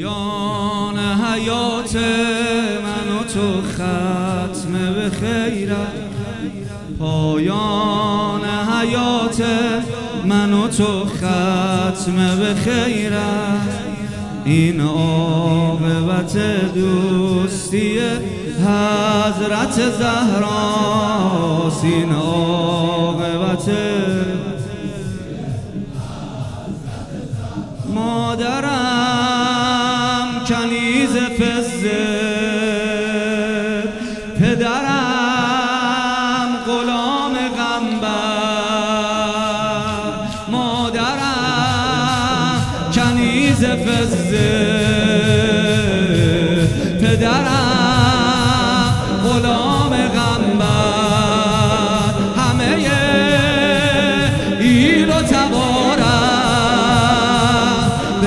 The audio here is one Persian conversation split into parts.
پایان حیات من و تو ختم به خیرت، پایان حیات من و تو ختم به خیرت، این عاقبت دوستی حضرت زهراست، این عاقبت مادرم کنیز فزه، پدرم غلام قنبر، مادرم کنیز فزه، پدرم غلام قنبر، همه ایل و تبارم به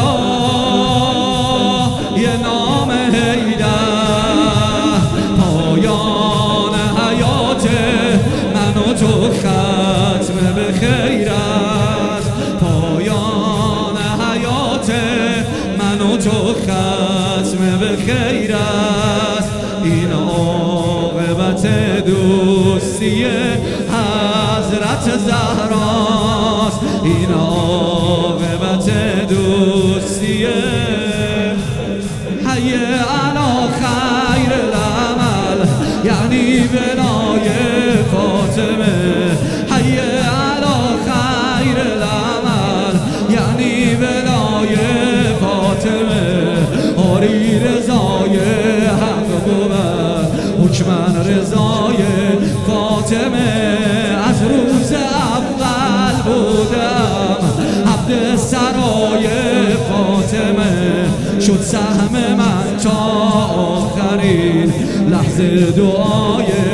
فدای نام حیدر، پایان حیات من و تو ختم به خیرت، پایان حیات من و تو ختم به خیرت، این عاقبت دوستی حضرت زهراست، این عاقبت دوستی حی علی خیر العمل، یعنی بنای فاطمه، حی علی خیر العمل، یعنی بنای فاطمه، آری رضای حق بود حکمن رضای فاطمه، از روز اول بودم عبد سرای فاطمه، شد سهم من تا آخرین لحظه دعای